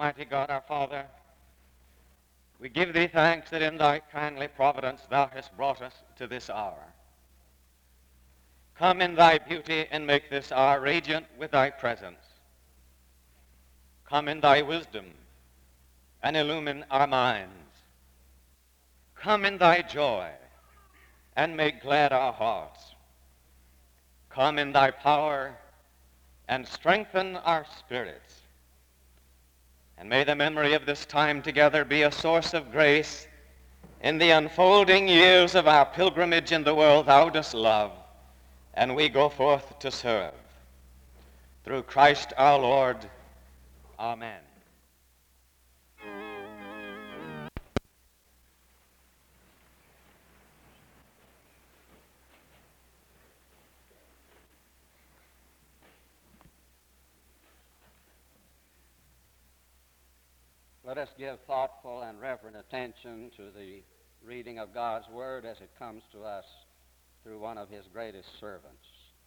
Almighty God, our Father, we give thee thanks that in thy kindly providence thou hast brought us to this hour. Come in thy beauty and make this hour radiant with thy presence. Come in thy wisdom and illumine our minds. Come in thy joy and make glad our hearts. Come in thy power and strengthen our spirits. And may the memory of this time together be a source of grace in the unfolding years of our pilgrimage in the world thou dost love, and we go forth to serve. Through Christ our Lord. Amen. Let us give thoughtful and reverent attention to the reading of God's Word as it comes to us through one of his greatest servants.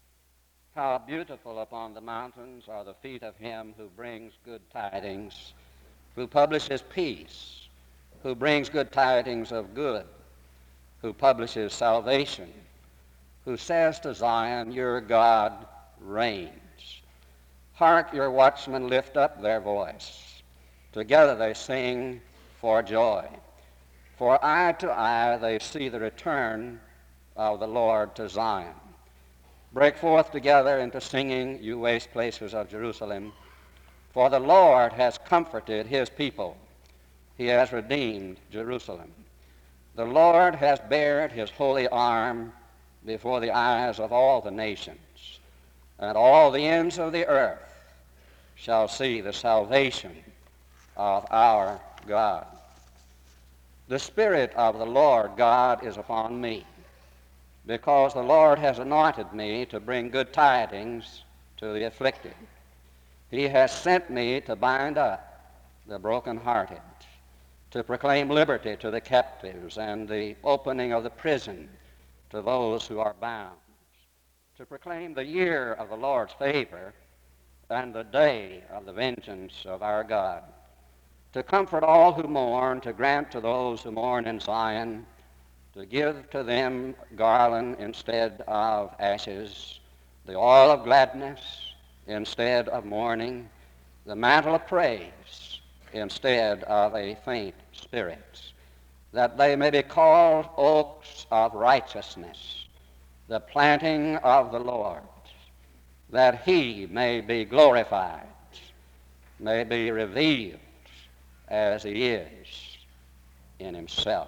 How beautiful upon the mountains are the feet of him who brings good tidings, who publishes peace, who brings good tidings of good, who publishes salvation, who says to Zion, your God reigns. Hark, your watchmen lift up their voice. Together they sing for joy. For eye to eye they see the return of the Lord to Zion. Break forth together into singing, you waste places of Jerusalem. For the Lord has comforted his people. He has redeemed Jerusalem. The Lord has bared his holy arm before the eyes of all the nations, and all the ends of the earth shall see the salvation of our God. The Spirit of the Lord God is upon me, because the Lord has anointed me to bring good tidings to the afflicted. He has sent me to bind up the brokenhearted, to proclaim liberty to the captives and the opening of the prison to those who are bound, to proclaim the year of the Lord's favor and the day of the vengeance of our God, to comfort all who mourn, to grant to those who mourn in Zion, to give to them garland instead of ashes, the oil of gladness instead of mourning, the mantle of praise instead of a faint spirit, that they may be called oaks of righteousness, the planting of the Lord, that he may be glorified, may be revealed as he is in himself.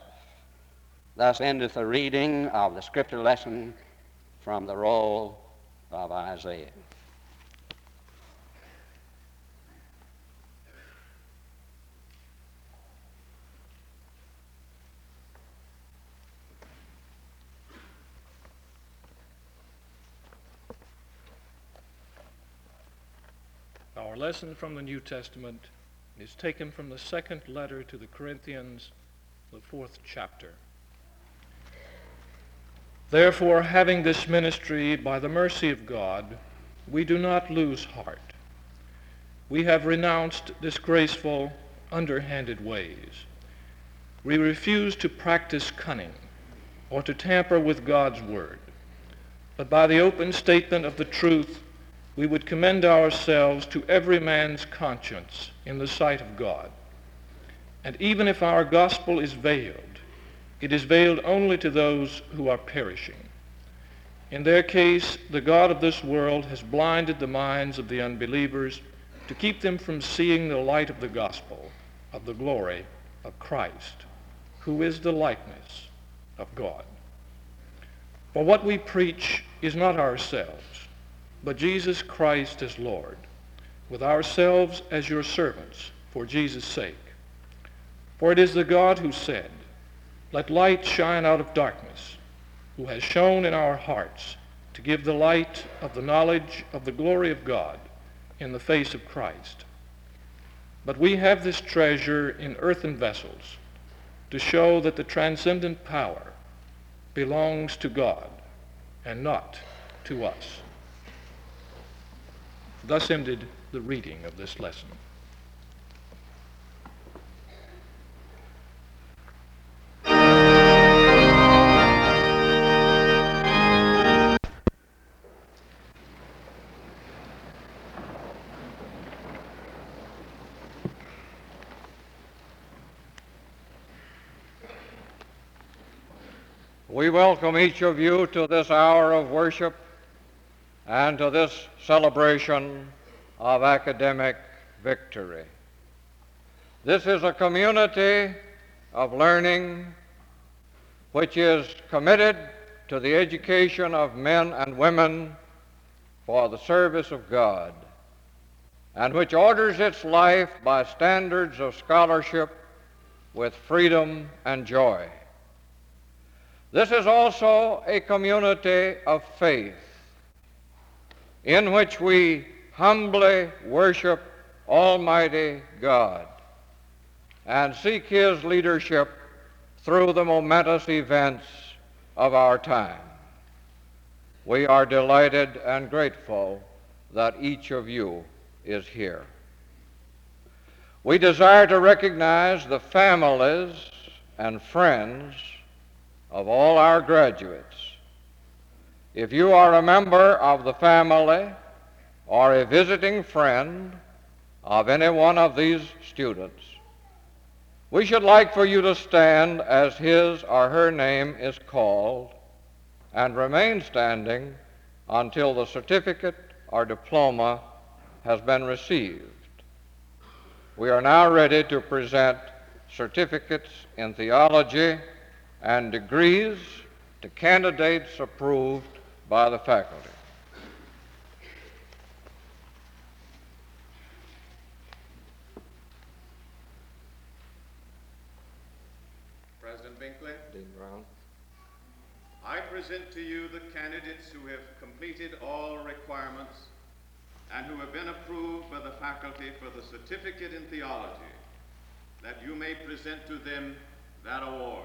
Thus endeth the reading of the scripture lesson from the roll of Isaiah. Our lesson from the New Testament is taken from the second letter to the Corinthians, the 4th chapter. Therefore, having this ministry by the mercy of God, we do not lose heart. We have renounced disgraceful, underhanded ways. We refuse to practice cunning or to tamper with God's word, but by the open statement of the truth, we would commend ourselves to every man's conscience in the sight of God. And even if our gospel is veiled, it is veiled only to those who are perishing. In their case, the God of this world has blinded the minds of the unbelievers to keep them from seeing the light of the gospel of the glory of Christ, who is the likeness of God. For what we preach is not ourselves, but Jesus Christ as Lord, with ourselves as your servants for Jesus' sake. For it is the God who said, let light shine out of darkness, who has shone in our hearts to give the light of the knowledge of the glory of God in the face of Christ. But we have this treasure in earthen vessels to show that the transcendent power belongs to God and not to us. Thus ended the reading of this lesson. We welcome each of you to this hour of worship and to this celebration of academic victory. This is a community of learning which is committed to the education of men and women for the service of God, and which orders its life by standards of scholarship with freedom and joy. This is also a community of faith in which we humbly worship Almighty God and seek His leadership through the momentous events of our time. We are delighted and grateful that each of you is here. We desire to recognize the families and friends of all our graduates. If you are a member of the family or a visiting friend of any one of these students, we should like for you to stand as his or her name is called and remain standing until the certificate or diploma has been received. We are now ready to present certificates in theology and degrees to candidates approved by the faculty. President Binkley, Dean Brown. I present to you the candidates who have completed all requirements and who have been approved by the faculty for the certificate in theology, that you may present to them that award.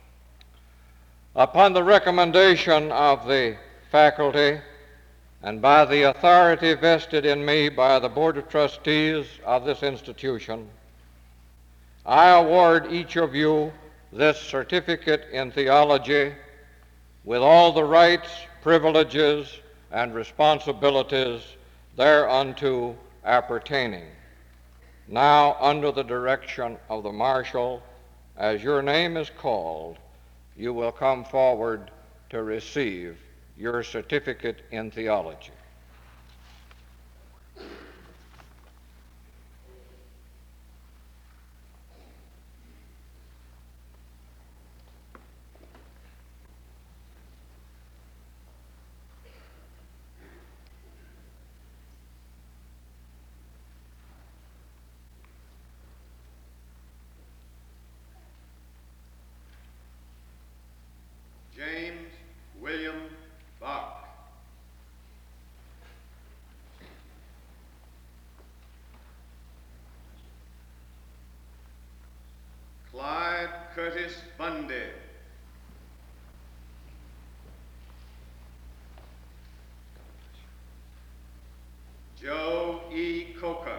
Upon the recommendation of the faculty and by the authority vested in me by the Board of Trustees of this institution, I award each of you this certificate in theology with all the rights, privileges, and responsibilities thereunto appertaining. Now, under the direction of the marshal, as your name is called, you will come forward to receive your certificate in theology. James William Bach. Clyde Curtis Bundy. Joe E. Coker.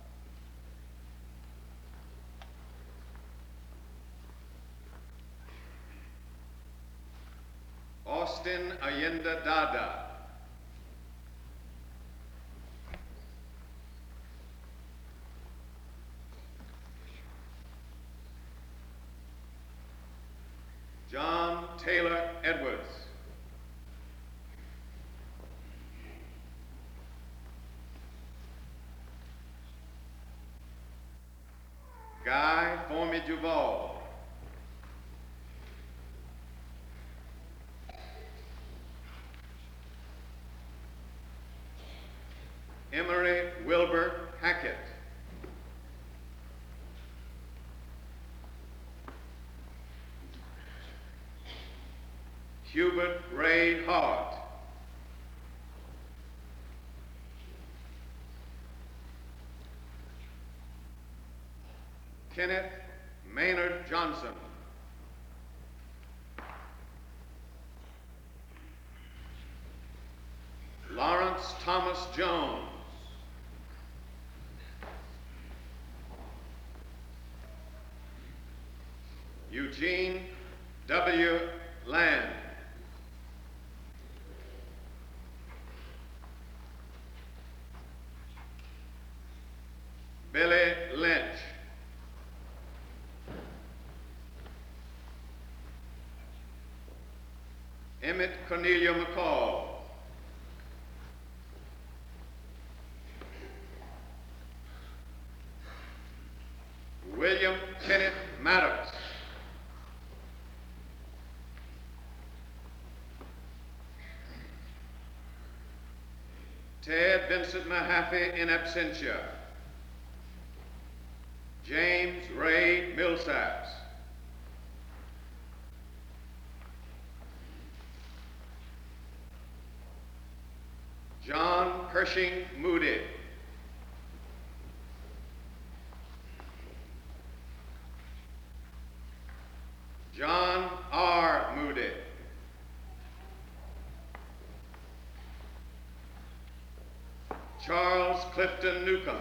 Austin Allende Dada. John Taylor Edwards. Guy Formey Duval. Emery Wilbur Hackett. Hubert Ray Hart. Kenneth Maynard Johnson. Lawrence Thomas Jones. Eugene W. Land. Billy Lynch. Emmett Cornelia McCall. William Kenneth Maddox. Ted Vincent Mahaffey in absentia. James Ray Millsaps. John Pershing Moody. John R. Moody. Charles Clifton Newcomb.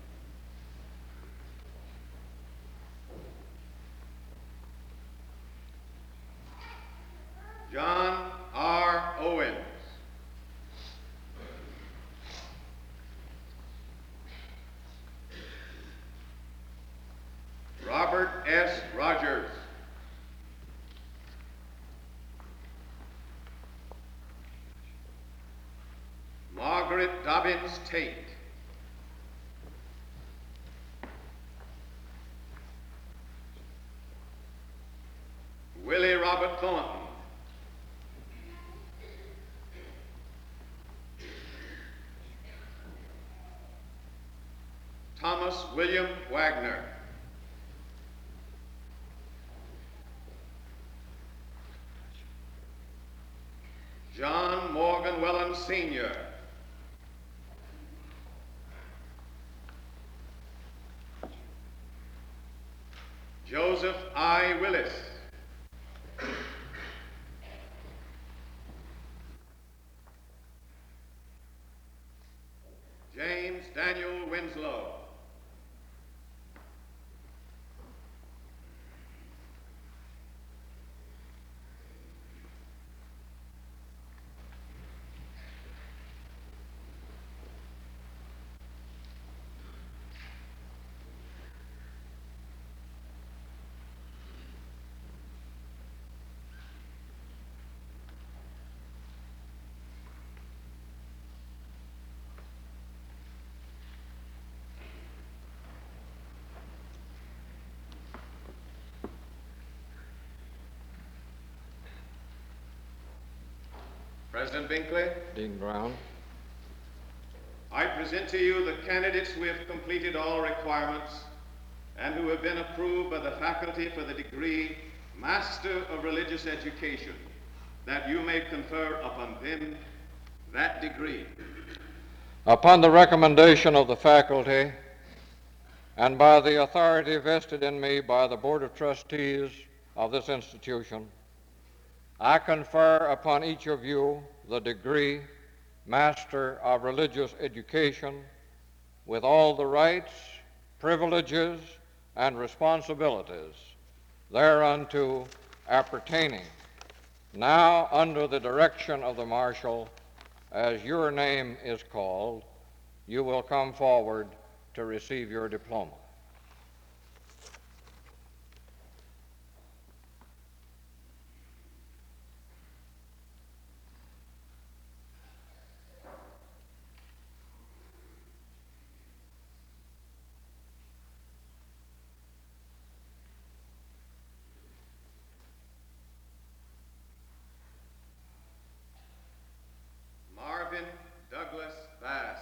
John R. Owens. Robert S. Rogers. Margaret Dobbins Tate. Willie Robert Thornton. Thomas William Wagner. John Morgan Wellen Sr. Joseph I. Willis. James Daniel Winslow. President Binkley, Dean Brown, I present to you the candidates who have completed all requirements and who have been approved by the faculty for the degree Master of Religious Education, that you may confer upon them that degree. upon the recommendation of the faculty and by the authority vested in me by the Board of Trustees of this institution, I confer upon each of you the degree Master of Religious Education with all the rights, privileges, and responsibilities thereunto appertaining. Now, under the direction of the Marshal, as your name is called, you will come forward to receive your diploma. Marvin Douglas Bass.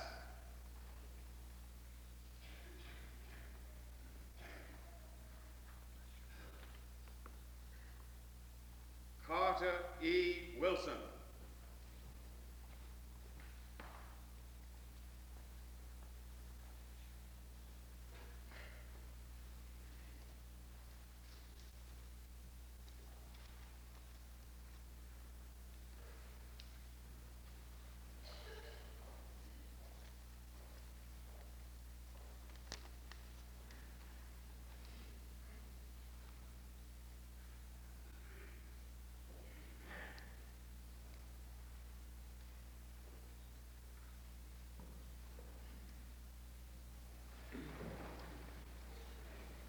Carter E. Wilson.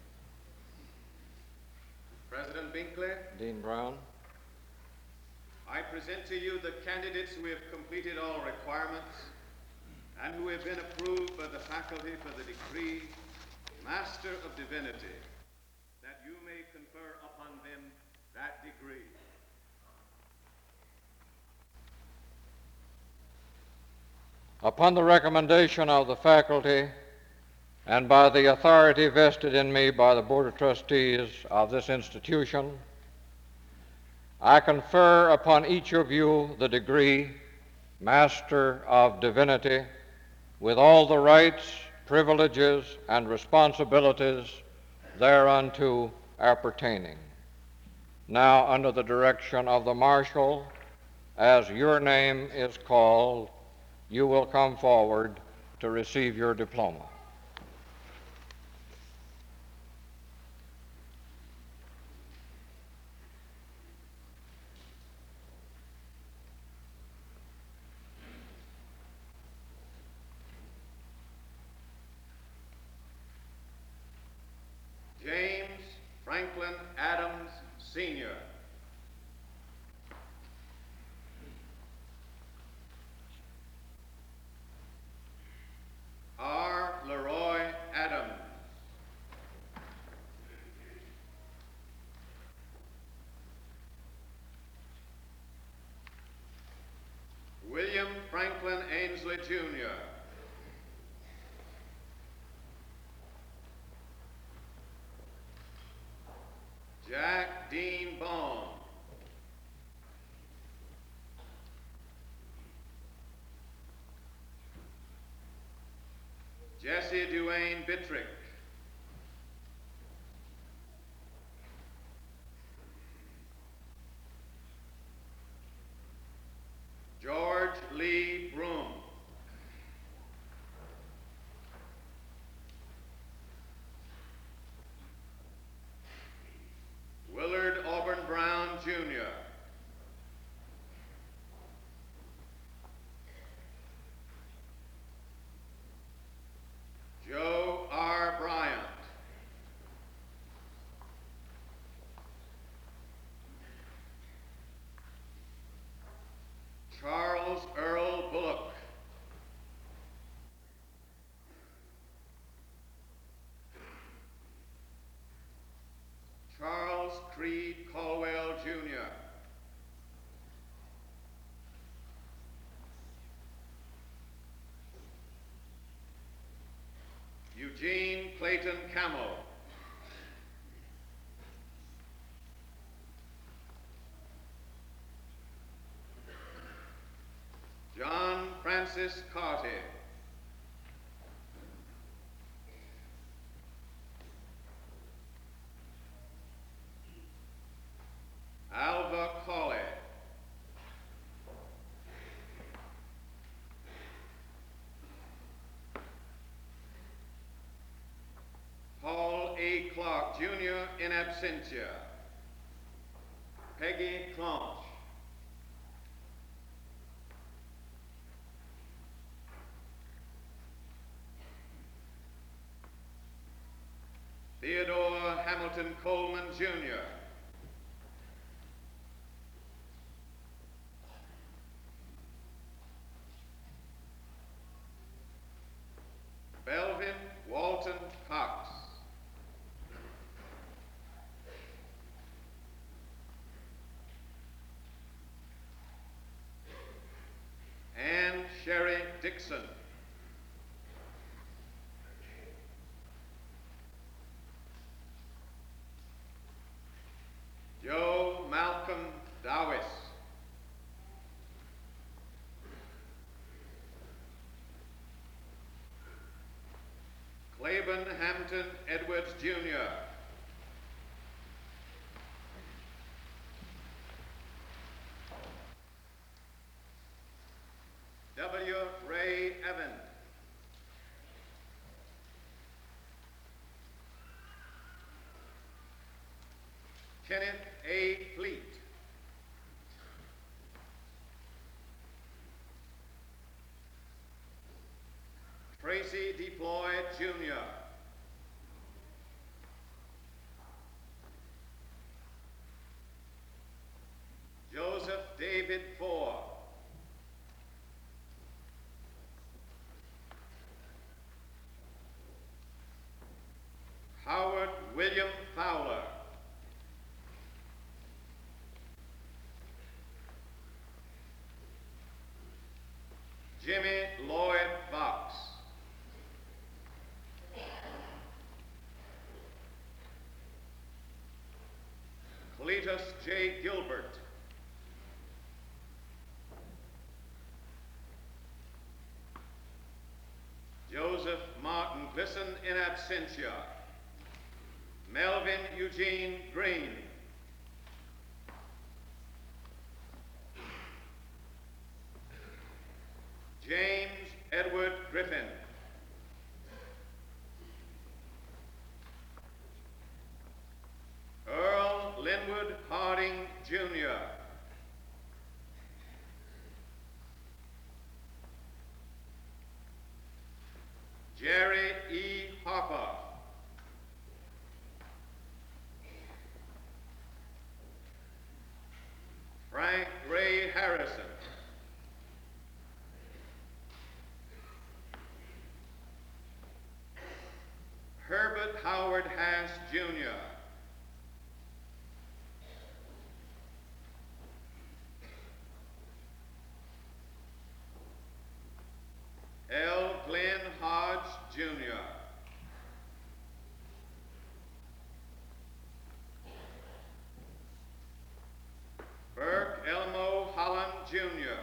President Binkley, Dean Brown, I present to you the candidates who have completed all requirements and who have been approved by the faculty for the degree Master of Divinity, that you may confer upon them that degree. Upon the recommendation of the faculty and by the authority vested in me by the Board of Trustees of this institution, I confer upon each of you the degree Master of Divinity with all the rights, privileges, and responsibilities thereunto appertaining. Now, under the direction of the Marshal, as your name is called, you will come forward to receive your diploma. James Franklin Adams, Sr. R. Leroy Adams. William Franklin Ainsley, Jr. Jack Dean Bond. Jesse Duane Bittrick. George Lee Broom. Willard Auburn Brown, Jr. Joe R. Bryant. Charles Earl Bullock. Charles Creed Caldwell, Jr. Eugene Clayton Camel. John Francis Carty. Alva Cawley. Paul A. Clark, Jr. in absentia. Peggy Clonch. Theodore Hamilton Coleman, Jr. Belvin Walton Cox. Ann Sherry Dixon. Joe Malcolm Dawes. Claiborne Hampton Edwards, Jr. W. Ray Evans. Kenneth A. Fleet. Tracy D. Floyd, Jr. Joseph David David Ford, Howard William Fowler, Jimmy Lloyd Fox, Cletus J. Gilbert, Joseph Martin Glisson in absentia, Melvin Eugene Green, James Edward Griffin, Earl Linwood Harding, Jr., Jerry E. Harper, Frank Ray Harrison, Herbert Howard Hass, Jr., L. Glenn Hodge, Jr., Burke Elmo Holland, Jr.,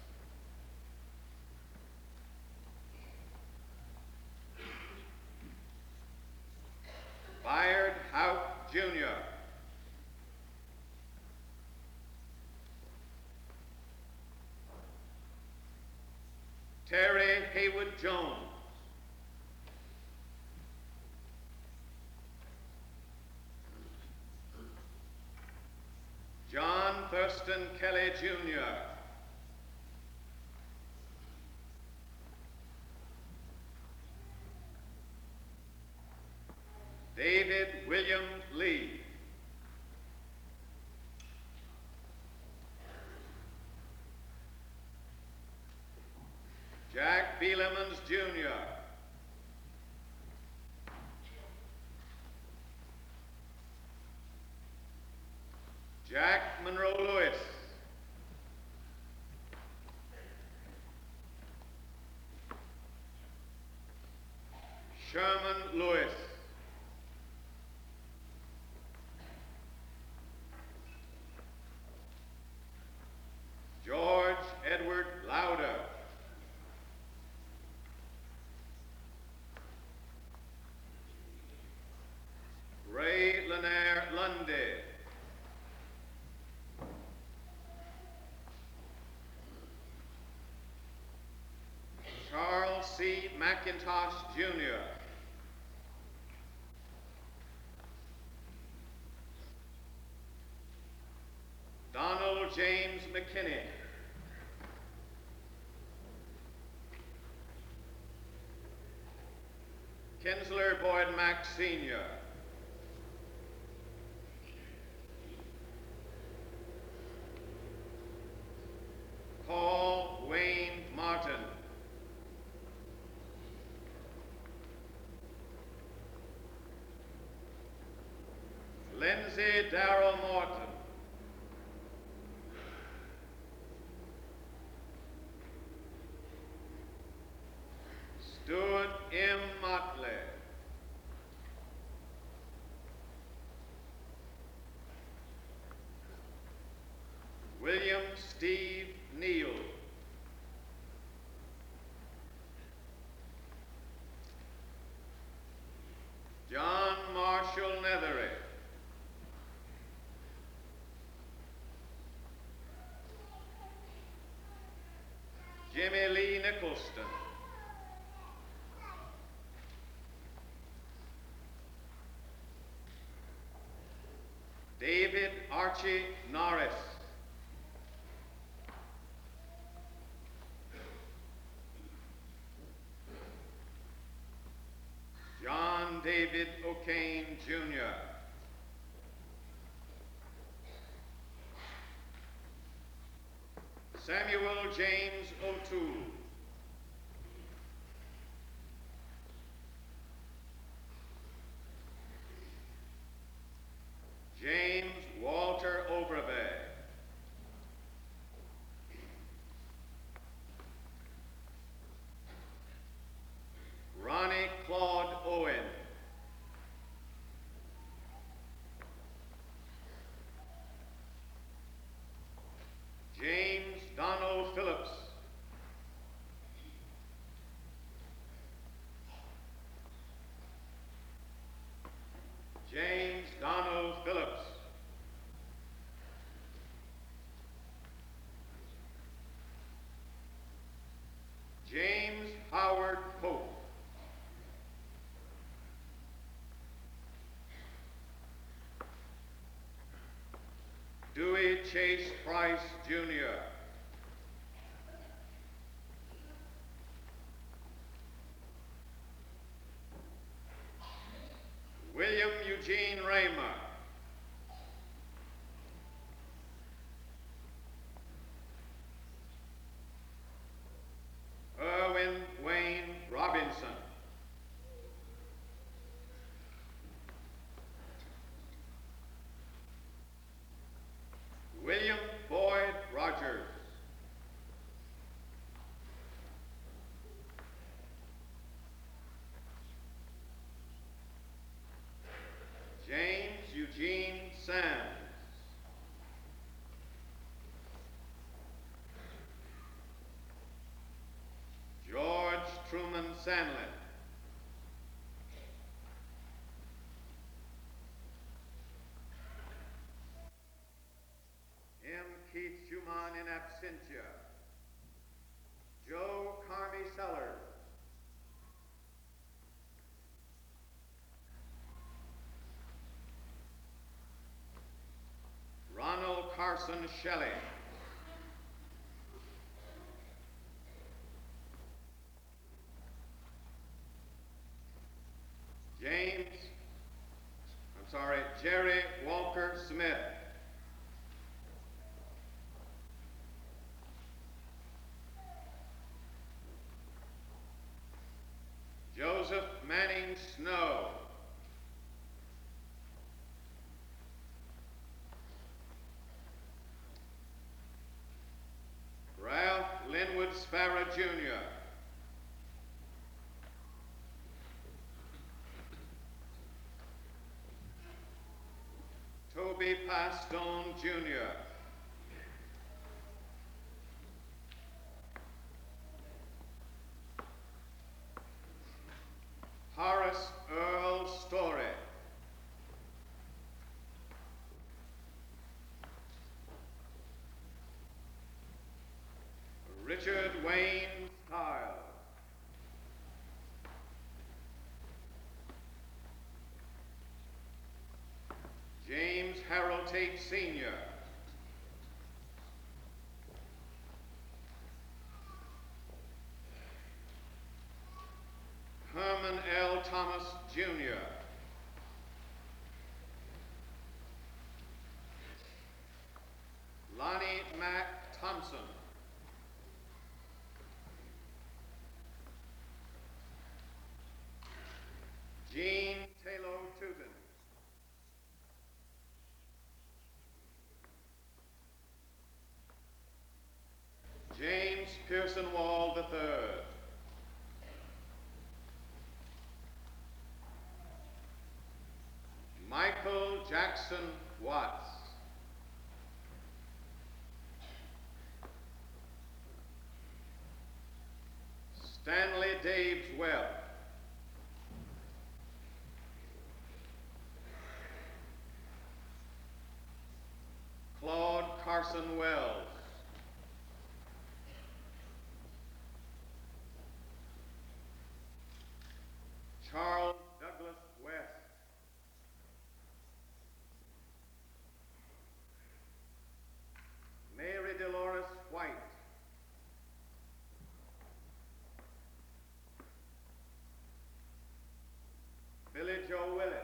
Bayard Houck, Jr., Terry Haywood Jones, John Thurston Kelly, Jr., David William Lee, Jack Beelemans, Jr., Jack Monroe Lewis, Sherman Lewis, George Edward Lauder, Ray Lanier Lundy, Charles C. McIntosh, Jr., Donald James McKinney, Kinsler Boyd Mack, Sr., Paul Wayne Martin, Lindsay Darrell Morton, Stuart M. Motley, William Steve Neal, John Marshall Nethery, Jimmy Lee Nicholston, David Archie Norris, John David O'Kane, Jr., Samuel James O'Toole. James Walter Overbeck. Ronnie Claude Owen. James Donald Phillips. James Donald Phillips. James Howard Pope. Dewey Chase Price, Jr. William Eugene Raymer. Irwin Wayne Robinson. William Boyd Rogers. James Eugene Sands. George Truman Sandlin. M. Keith Schumann in absentia. Joe Carmi Sellers. Ronald Carson Shelley. Jerry Walker Smith. Joseph Manning Snow. Ralph Linwood Sparrow, Jr. Toby Pastone, Jr. Horace Earl Story. Richard Wayne Stiles. James Harold Tate, Sr. Herman L. Thomas, Jr. Lonnie Mack Thompson. Jean Taylor Tubin. James Pearson Wall III. Michael Jackson Watts. Stanley Daves Webb. Claude Carson Wells. Charles Douglas West. Mary Dolores White. Billy Joe Willis.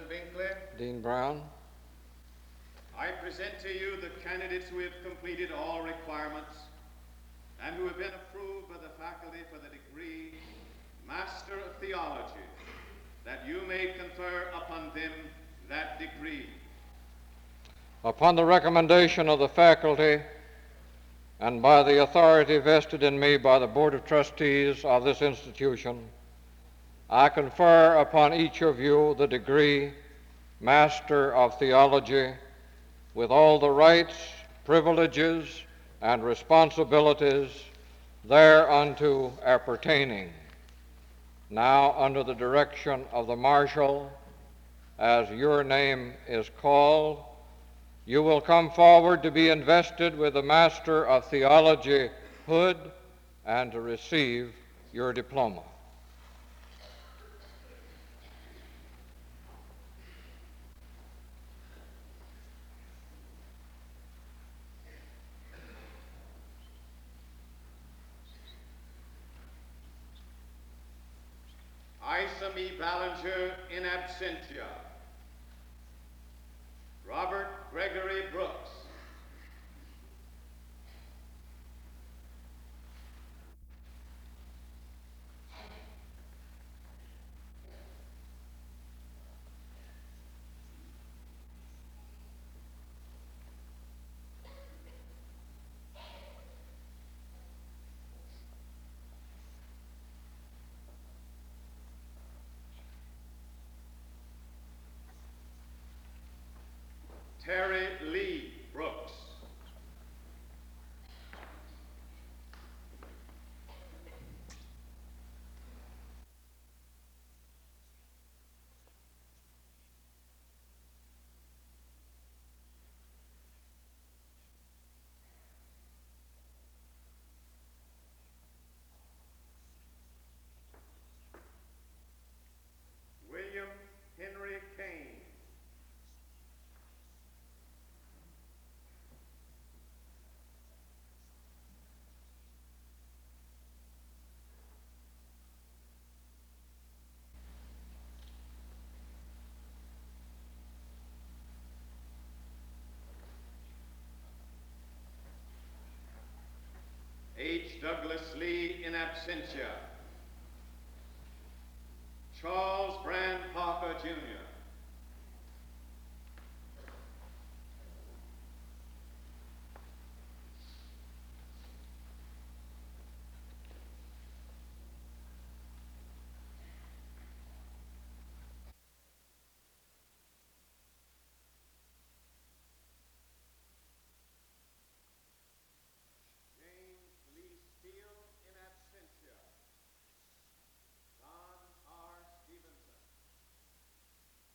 President Binkley, Dean Brown, I present to you the candidates who have completed all requirements and who have been approved by the faculty for the degree Master of Theology, that you may confer upon them that degree. upon the recommendation of the faculty and by the authority vested in me by the Board of Trustees of this institution, I confer upon each of you the degree Master of Theology with all the rights, privileges, and responsibilities thereunto appertaining. Now, under the direction of the Marshal, as your name is called, you will come forward to be invested with the Master of Theology hood and to receive your diploma. Isam E. Ballinger in absentia. Robert Gregory Brooks. Terry Lee Brooks. William Henry Kane. H. Douglas Lee in absentia. Charles Brand Parker, Jr. James Lee Steele in absentia. John R. Stevenson.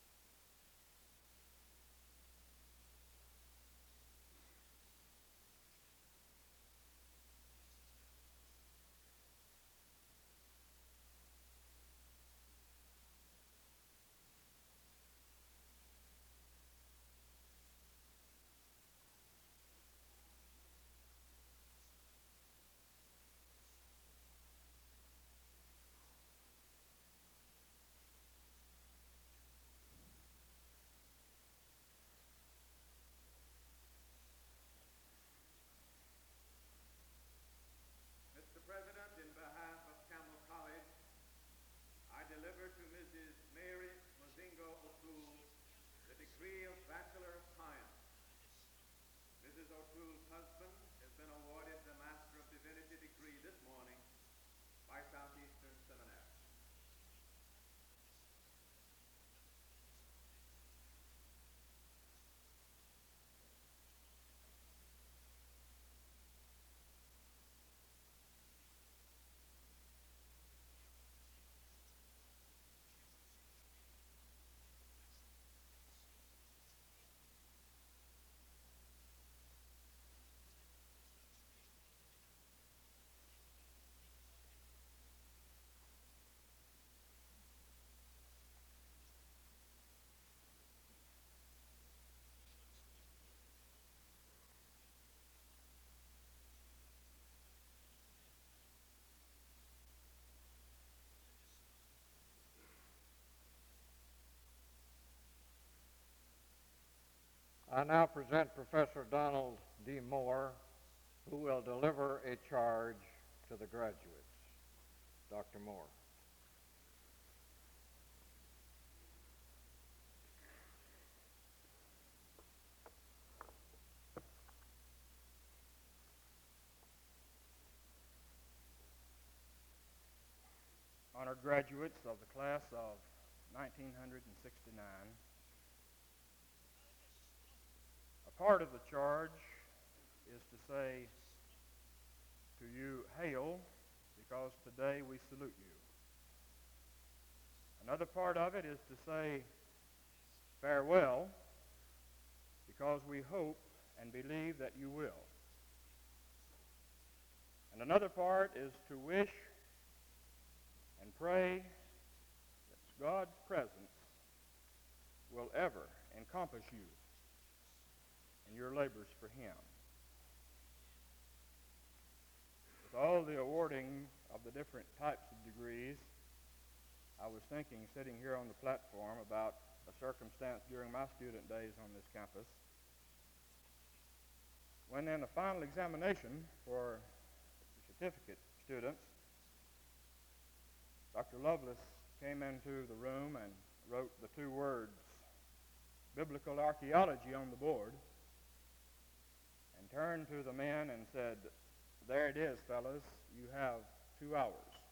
I now present Professor Donald D. Moore, who will deliver a charge to the graduates. Dr. Moore. Honored graduates of the class of 1969, a part of the charge is to say to you, hail, because today we salute you. Another part of it is to say farewell, because we hope and believe that you will. And another part is to wish and pray that God's presence will ever encompass you in your labors for Him. With all the awarding of the different types of degrees, I was thinking, sitting here on the platform, about a circumstance during my student days on this campus, when in a final examination for the certificate students, Dr. Lovelace came into the room and wrote the two words, biblical archaeology, on the board, and turned to the men and said, there it is, fellas, you have 2 hours.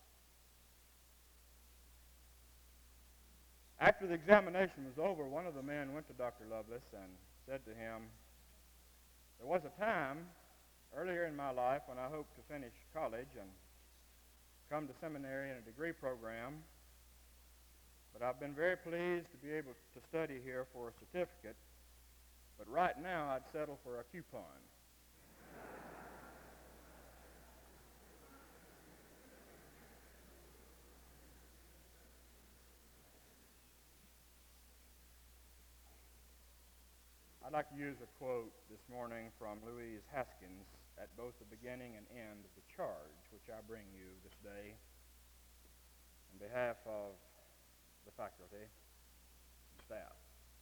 After the examination was over, one of the men went to Dr. Lovelace and said to him, there was a time earlier in my life when I hoped to finish college and come to seminary in a degree program, but I've been very pleased to be able to study here for a certificate, but right now I'd settle for a coupon. I'd like to use a quote this morning from Louise Haskins at both the beginning and end of the charge, which I bring you this day on behalf of the faculty and staff.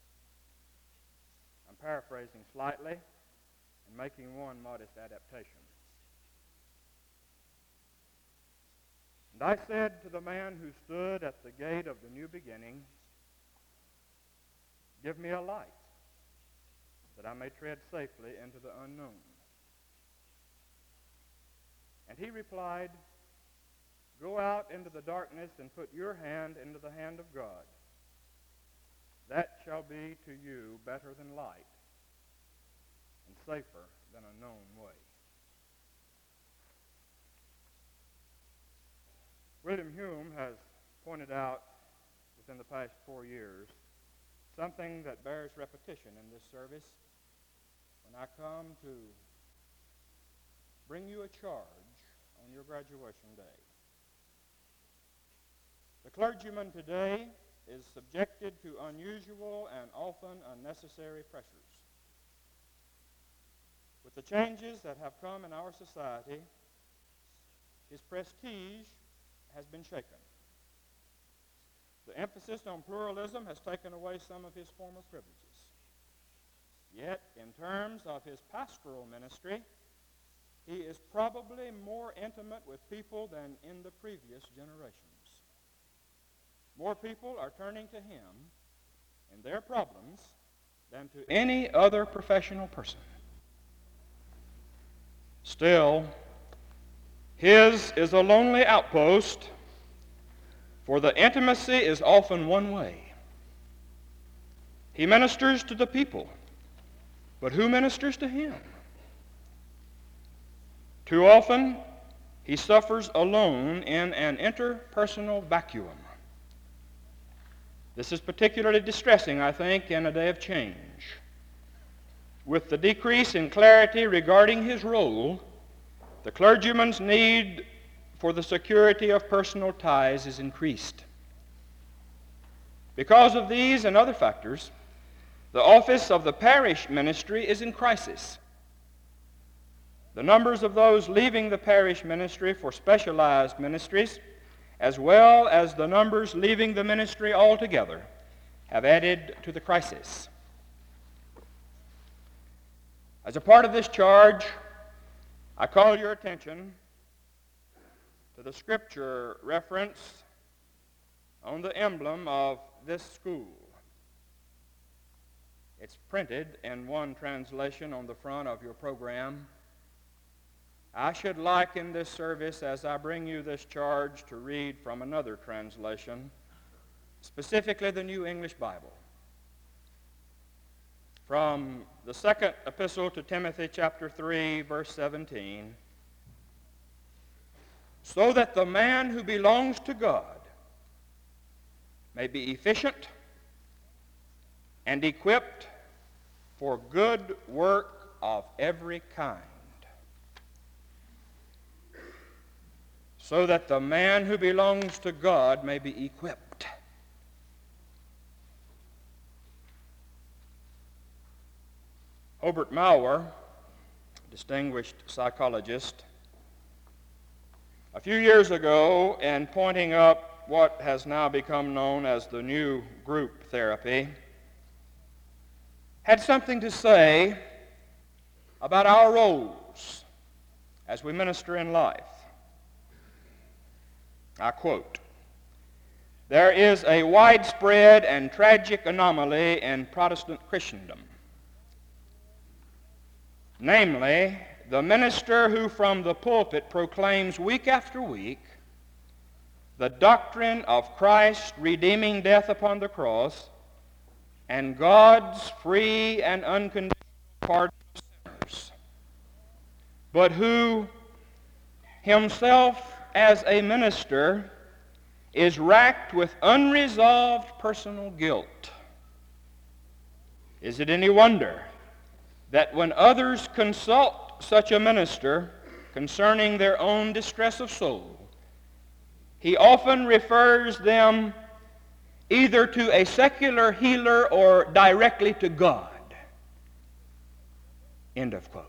I'm paraphrasing slightly and making one modest adaptation. And I said to the man who stood at the gate of the new beginning, give me a light, that I may tread safely into the unknown. And he replied, go out into the darkness and put your hand into the hand of God. That shall be to you better than light and safer than a known way. William Hume has pointed out within the past 4 years something that bears repetition in this service when I come to bring you a charge on your graduation day. The clergyman today is subjected to unusual and often unnecessary pressures. With the changes that have come in our society, his prestige has been shaken. The emphasis on pluralism has taken away some of his former privileges. Yet, in terms of his pastoral ministry, he is probably more intimate with people than in the previous generations. More people are turning to him in their problems than to any other professional person. Still, his is a lonely outpost, for the intimacy is often one way. He ministers to the people, but who ministers to him? Too often, he suffers alone in an interpersonal vacuum. This is particularly distressing, I think, in a day of change. With the decrease in clarity regarding his role, the clergyman's need for the security of personal ties is increased. Because of these and other factors, the office of the parish ministry is in crisis. The numbers of those leaving the parish ministry for specialized ministries, as well as the numbers leaving the ministry altogether, have added to the crisis. As a part of this charge, I call your attention to the scripture reference on the emblem of this school. It's printed in one translation on the front of your program. I should like in this service, as I bring you this charge, to read from another translation, specifically the New English Bible. From the second epistle to Timothy, chapter 3, verse 17, so that the man who belongs to God may be efficient and equipped for good work of every kind. So that the man who belongs to God may be equipped. Hobart Maurer, distinguished psychologist, a few years ago, in pointing up what has now become known as the new group therapy, had something to say about our roles as we minister in life. I quote, "There is a widespread and tragic anomaly in Protestant Christendom. Namely, the minister who from the pulpit proclaims week after week the doctrine of Christ's redeeming death upon the cross and God's free and unconditional pardon of sinners, but who himself as a minister is racked with unresolved personal guilt. Is it any wonder that when others consult such a minister concerning their own distress of soul, he often refers them either to a secular healer or directly to God?" End of quote.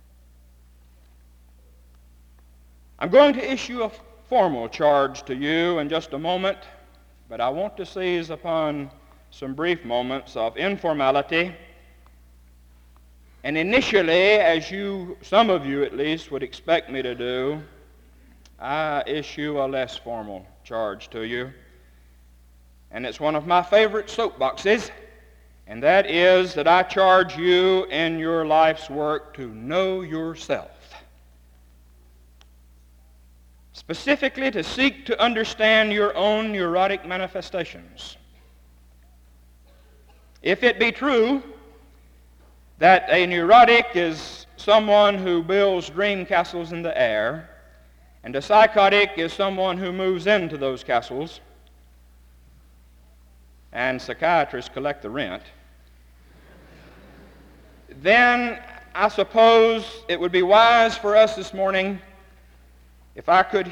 I'm going to issue a formal charge to you in just a moment, but I want to seize upon some brief moments of informality. And initially, as some of you at least, would expect me to do, I issue a less formal charge to you. And it's one of my favorite soapboxes, and that is that I charge you in your life's work to know yourself. Specifically, to seek to understand your own neurotic manifestations. If it be true that a neurotic is someone who builds dream castles in the air, and a psychotic is someone who moves into those castles, and psychiatrists collect the rent, then I suppose it would be wise for us this morning if I could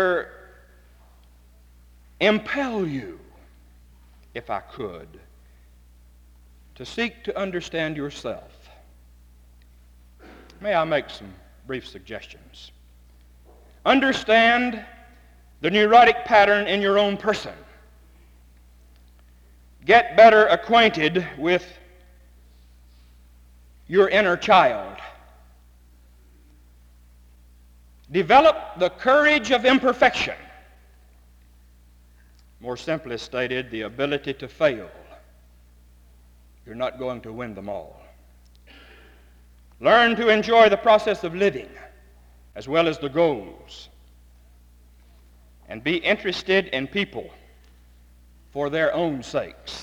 impel you, if I could, to seek to understand yourself. May I make some brief suggestions? Understand the neurotic pattern in your own person. Get better acquainted with your inner child. Develop the courage of imperfection. More simply stated, the ability to fail. You're not going to win them all. Learn to enjoy the process of living as well as the goals. And be interested in people for their own sakes.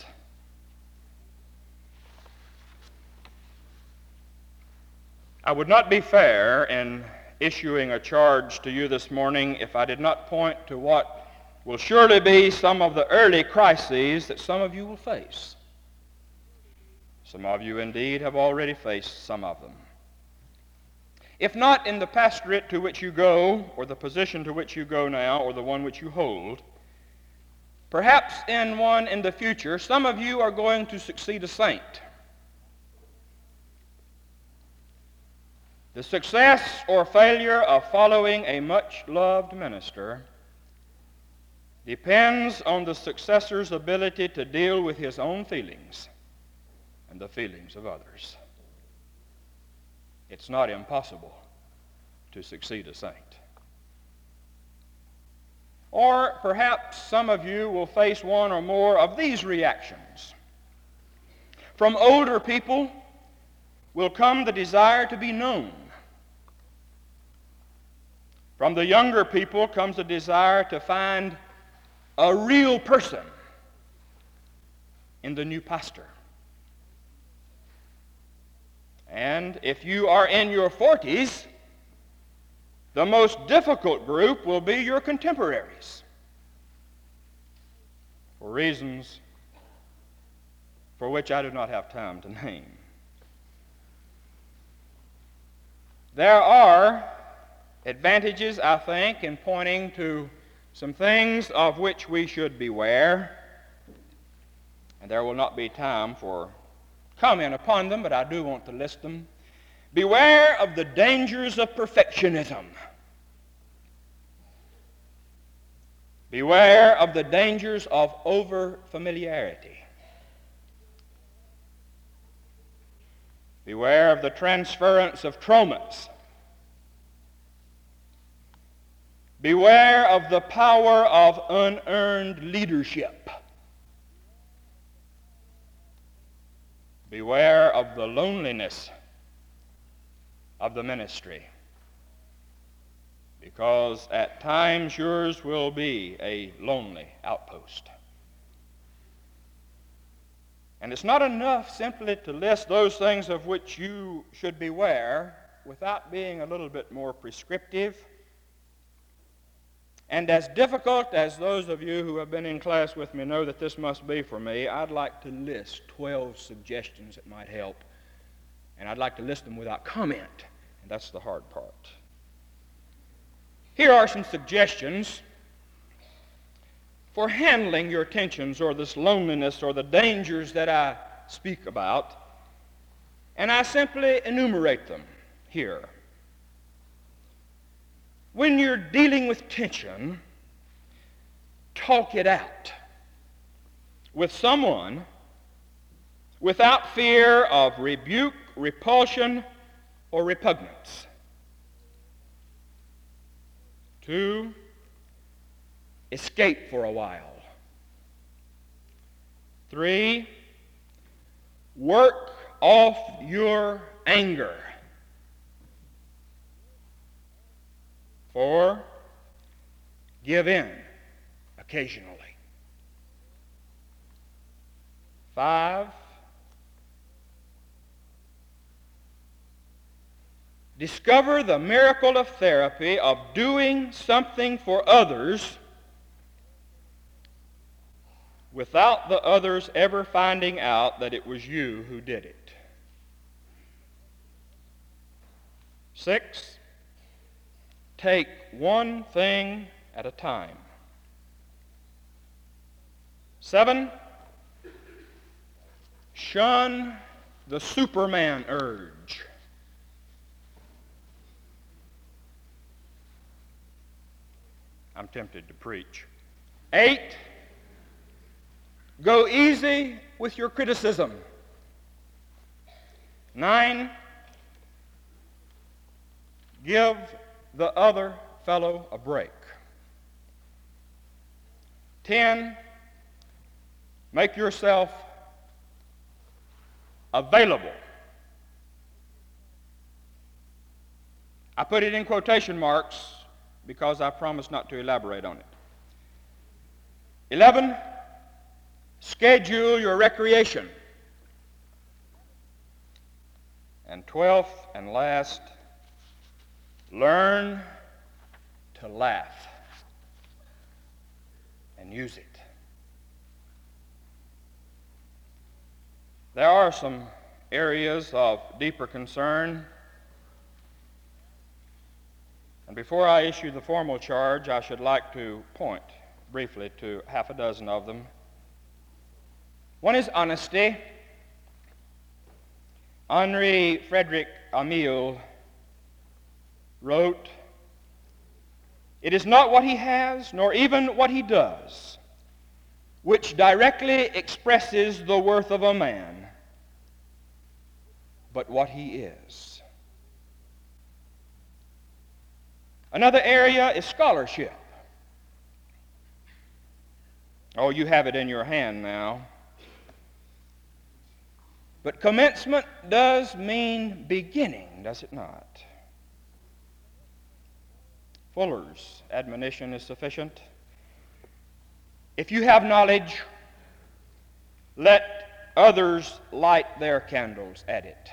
I would not be fair in issuing a charge to you this morning if I did not point to what will surely be some of the early crises that some of you will face. Some of you indeed have already faced some of them. If not in the pastorate to which you go, or the position to which you go now, or the one which you hold, perhaps in one in the future, some of you are going to succeed a saint. The success or failure of following a much-loved minister depends on the successor's ability to deal with his own feelings and the feelings of others. it's not impossible to succeed a saint. Or perhaps some of you will face one or more of these reactions. From older people will come the desire to be known. From the younger people comes the desire to find a real person in the new pastor. And if you are in your 40s, the most difficult group will be your contemporaries, for reasons for which I do not have time to name. There are advantages, I think, in pointing to some things of which we should beware, and there will not be time for comment upon them, but I do want to list them. Beware of the dangers of perfectionism. Beware of the dangers of over-familiarity. Beware of the transference of traumas. Beware of the power of unearned leadership. Beware of the loneliness of the ministry, because at times yours will be a lonely outpost. And it's not enough simply to list those things of which you should beware without being a little bit more prescriptive. And as difficult as those of you who have been in class with me know that this must be for me, I'd like to list 12 suggestions that might help. And I'd like to list them without comment, and that's the hard part. Here are some suggestions for handling your tensions or this loneliness or the dangers that I speak about, and I simply enumerate them here. When you're dealing with tension, talk it out with someone without fear of rebuke, repulsion, or repugnance. 2, escape for a while. 3, work off your anger. 4, give in occasionally. 5, discover the miracle of therapy of doing something for others without the others ever finding out that it was you who did it. 6, take one thing at a time. 7, shun the Superman urge. 'I'm tempted to preach. 8, go easy with your criticism. 9, give the other fellow a break. 10, make yourself available. I put it in quotation marks because I promised not to elaborate on it. 11, schedule your recreation. And 12th and last, learn to laugh and use it. There are some areas of deeper concern, and before I issue the formal charge, I should like to point briefly to half a dozen of them. One is honesty. Henri Frederick Amiel wrote, "It is not what he has, nor even what he does, which directly expresses the worth of a man, but what he is." Another area is scholarship. Oh, you have it in your hand now. But commencement does mean beginning, does it not? Fuller's admonition is sufficient. If you have knowledge, let others light their candles at it.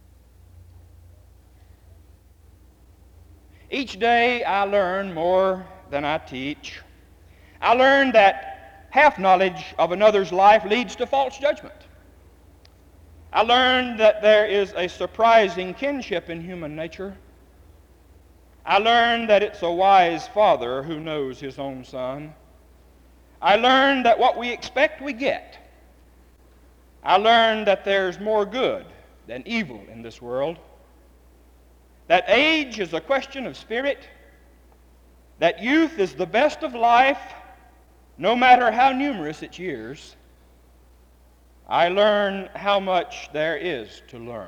Each day I learn more than I teach. I learn that half knowledge of another's life leads to false judgment. I learned that there is a surprising kinship in human nature. I learned that it's a wise father who knows his own son. I learned that what we expect we get. I learned that there's more good than evil in this world. That age is a question of spirit. That youth is the best of life, no matter how numerous its years. I learn how much there is to learn.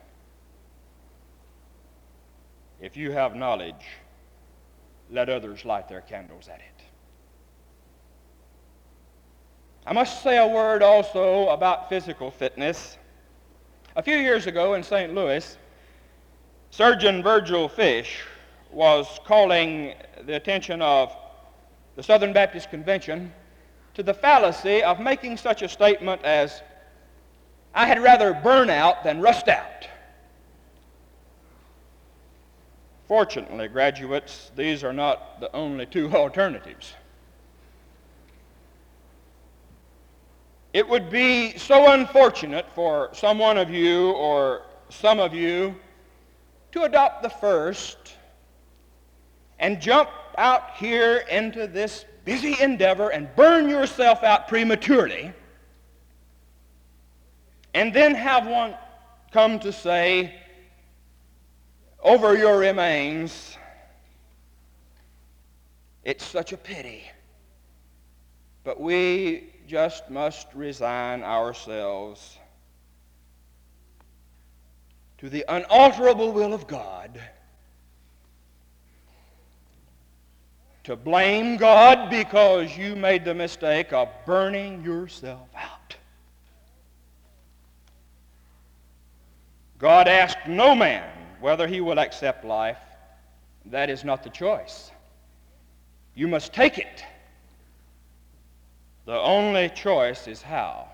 If you have knowledge, let others light their candles at it. I must say a word also about physical fitness. A few years ago in St. Louis, Surgeon Virgil Fish was calling the attention of the Southern Baptist Convention to the fallacy of making such a statement as, "I had rather burn out than rust out." Fortunately, graduates, these are not the only two alternatives. It would be so unfortunate for some one of you or some of you to adopt the first and jump out here into this busy endeavor and burn yourself out prematurely, and then have one come to say over your remains, "It's such a pity, but we just must resign ourselves to the unalterable will of God." To blame God because you made the mistake of burning yourself out. God asked no man whether he will accept life. That is not the choice. You must take it. The only choice is how.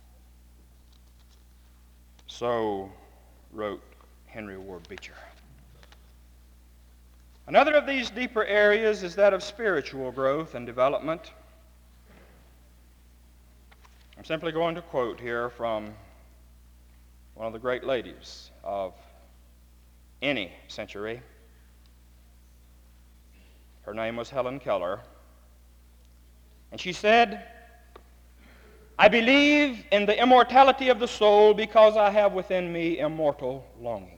So wrote Henry Ward Beecher. Another of these deeper areas is that of spiritual growth and development. I'm simply going to quote here from one of the great ladies of any century. Her name was Helen Keller. And she said, "I believe in the immortality of the soul because I have within me immortal longings."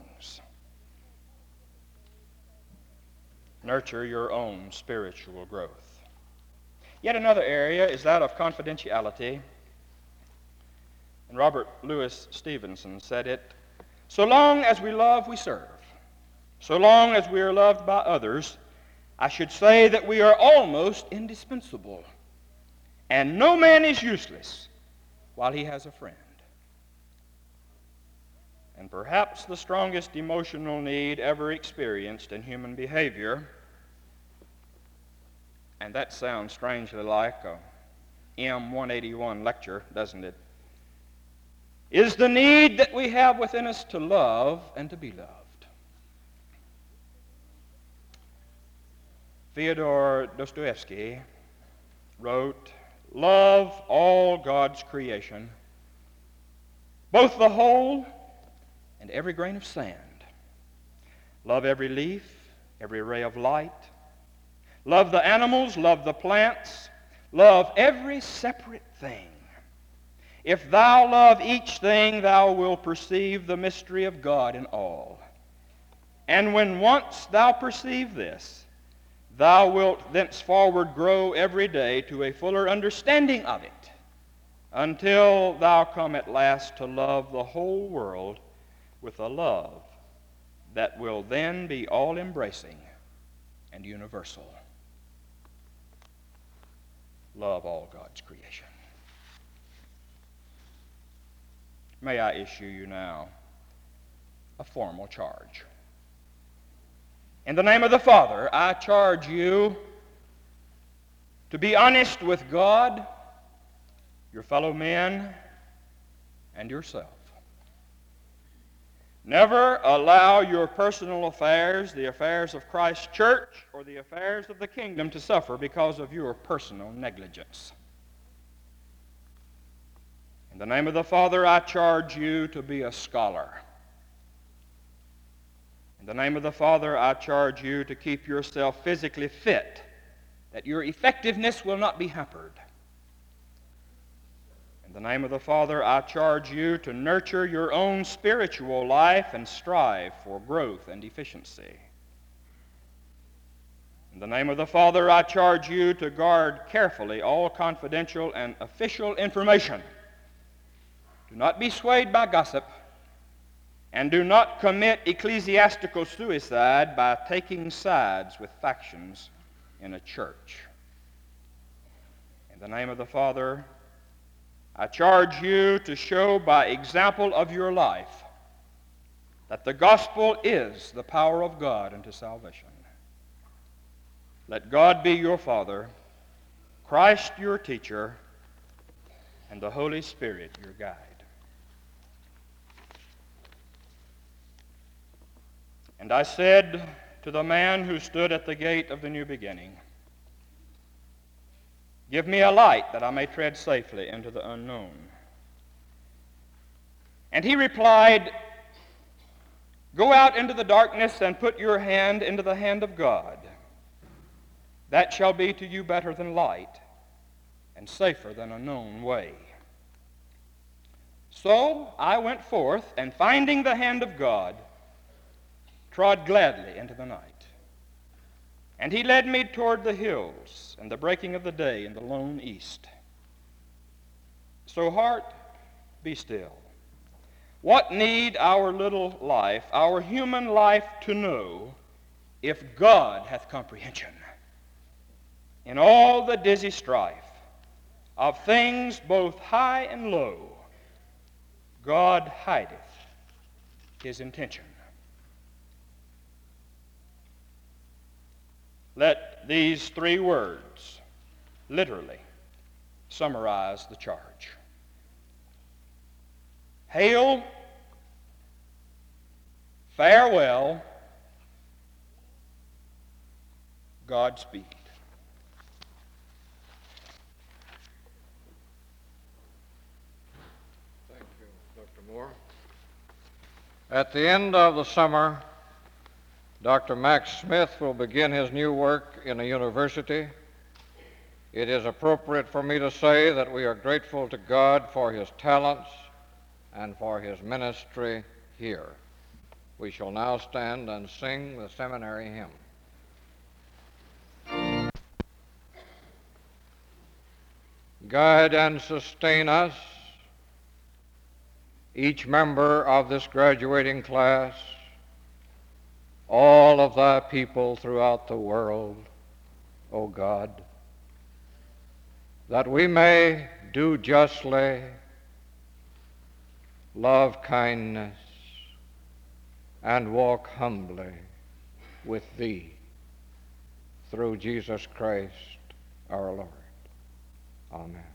Nurture your own spiritual growth. Yet another area is that of confidentiality. And Robert Louis Stevenson said it, "So long as we love, we serve. So long as we are loved by others, I should say that we are almost indispensable. And no man is useless while he has a friend." And perhaps the strongest emotional need ever experienced in human behavior, and that sounds strangely like a M181 lecture, doesn't it, is the need that we have within us to love and to be loved. Fyodor Dostoevsky wrote, "Love all God's creation, both the whole and every grain of sand. Love every leaf, every ray of light. Love the animals, love the plants, love every separate thing. If thou love each thing, thou wilt perceive the mystery of God in all. And when once thou perceive this, thou wilt thenceforward grow every day to a fuller understanding of it, until thou come at last to love the whole world with a love that will then be all-embracing and universal. Love all God's creation. May I issue you now a formal charge. In the name of the Father, I charge you to be honest with God, your fellow men, and yourself. Never allow your personal affairs, the affairs of Christ's church, or the affairs of the kingdom to suffer because of your personal negligence. In the name of the Father, I charge you to be a scholar. In the name of the Father, I charge you to keep yourself physically fit, that your effectiveness will not be hampered. In the name of the Father, I charge you to nurture your own spiritual life and strive for growth and efficiency. In the name of the Father, I charge you to guard carefully all confidential and official information. Do not be swayed by gossip, and do not commit ecclesiastical suicide by taking sides with factions in a church. In the name of the Father, I charge you to show by example of your life that the gospel is the power of God unto salvation. Let God be your Father, Christ your teacher, and the Holy Spirit your guide. And I said to the man who stood at the gate of the new beginning, give me a light that I may tread safely into the unknown. And he replied, go out into the darkness and put your hand into the hand of God. That shall be to you better than light and safer than a known way. So I went forth, and finding the hand of God, trod gladly into the night. And he led me toward the hills and the breaking of the day in the lone east. So heart, be still. What need our little life, our human life, to know if God hath comprehension? In all the dizzy strife of things both high and low, God hideth his intention. Let these three words literally summarize the charge. Hail, farewell, Godspeed. Thank you, Dr. Moore. At the end of the summer, Dr. Max Smith will begin his new work in a university. It is appropriate for me to say that we are grateful to God for his talents and for his ministry here. We shall now stand and sing the seminary hymn. Guide and sustain us, each member of this graduating class, all of thy people throughout the world, O God, that we may do justly, love kindness, and walk humbly with thee, through Jesus Christ our Lord. Amen.